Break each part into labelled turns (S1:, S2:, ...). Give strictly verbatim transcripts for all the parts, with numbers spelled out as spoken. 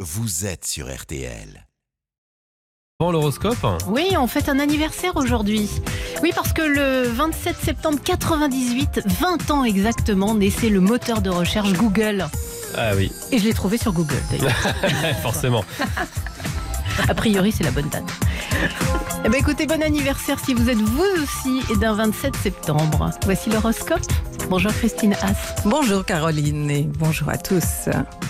S1: vous êtes sur R T L.
S2: Bon, l'horoscope.
S3: Oui, on fête un anniversaire aujourd'hui. Oui, parce que le vingt-sept septembre quatre-vingt-dix-huit, vingt ans exactement, naissait le moteur de recherche Google.
S2: Ah oui,
S3: Et je l'ai trouvé sur Google d'ailleurs.
S2: forcément.
S3: A priori, c'est la bonne date. Eh bien, écoutez, bon anniversaire si vous êtes vous aussi d'un vingt-sept septembre. Voici l'horoscope. Bonjour Christine Haas.
S4: Bonjour Caroline et bonjour à tous.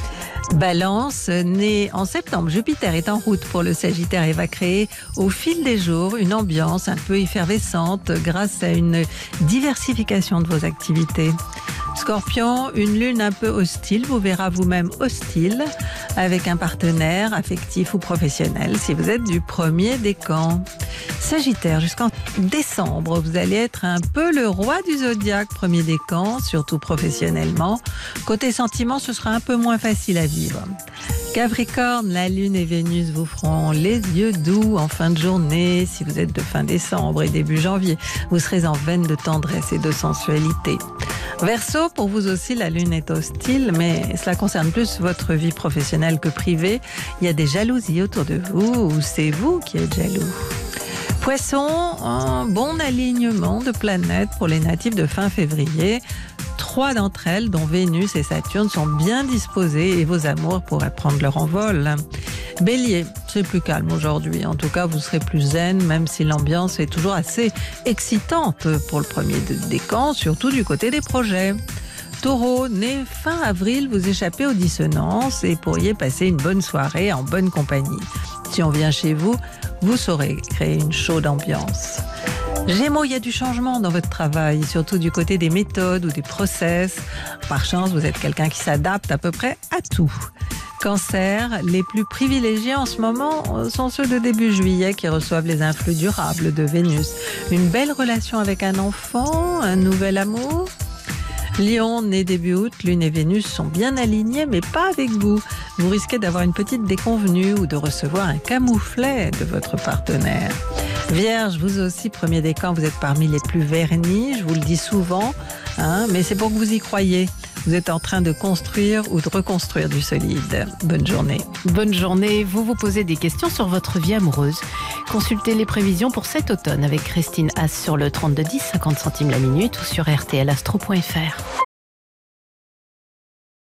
S4: Balance, né en septembre, Jupiter est en route pour le Sagittaire et va créer au fil des jours une ambiance un peu effervescente grâce à une diversification de vos activités. Scorpion, une lune un peu hostile vous verra vous-même hostile avec un partenaire affectif ou professionnel si vous êtes du premier décan. Sagittaire, jusqu'en décembre, vous allez être un peu le roi du zodiaque, premier décan, surtout professionnellement. Côté sentiments, ce sera un peu moins facile à vivre. Capricorne, la lune et Vénus vous feront les yeux doux en fin de journée. Si vous êtes de fin décembre et début janvier, vous serez en veine de tendresse et de sensualité. Verseau, pour vous aussi, la lune est hostile, mais cela concerne plus votre vie professionnelle que privée. Il y a des jalousies autour de vous ou c'est vous qui êtes jaloux. Poisson, un bon alignement de planètes pour les natifs de fin février. Trois d'entre elles, dont Vénus et Saturne, sont bien disposées et vos amours pourraient prendre leur envol. Bélier, c'est plus calme aujourd'hui. En tout cas, vous serez plus zen, même si l'ambiance est toujours assez excitante pour le premier décan, surtout du côté des projets. Taureau, né fin avril, vous échappez aux dissonances et pourriez passer une bonne soirée en bonne compagnie. Si on vient chez vous, vous saurez créer une chaude ambiance. Gémeaux, il y a du changement dans votre travail, surtout du côté des méthodes ou des process. Par chance, vous êtes quelqu'un qui s'adapte à peu près à tout. Cancer, les plus privilégiés en ce moment sont ceux de début juillet qui reçoivent les influx durables de Vénus. Une belle relation avec un enfant, un nouvel amour. Lion, né début août, Lune et Vénus sont bien alignés, mais pas avec vous. Vous risquez d'avoir une petite déconvenue ou de recevoir un camouflet de votre partenaire. Vierge, vous aussi, premier décan, vous êtes parmi les plus vernis, je vous le dis souvent, hein, mais c'est pour que vous y croyiez. Vous êtes en train de construire ou de reconstruire du solide. Bonne journée.
S3: Bonne journée. Vous vous posez des questions sur votre vie amoureuse. Consultez les prévisions pour cet automne avec Christine Haas sur le trente-deux dix, cinquante centimes la minute ou sur r t l astro point f r.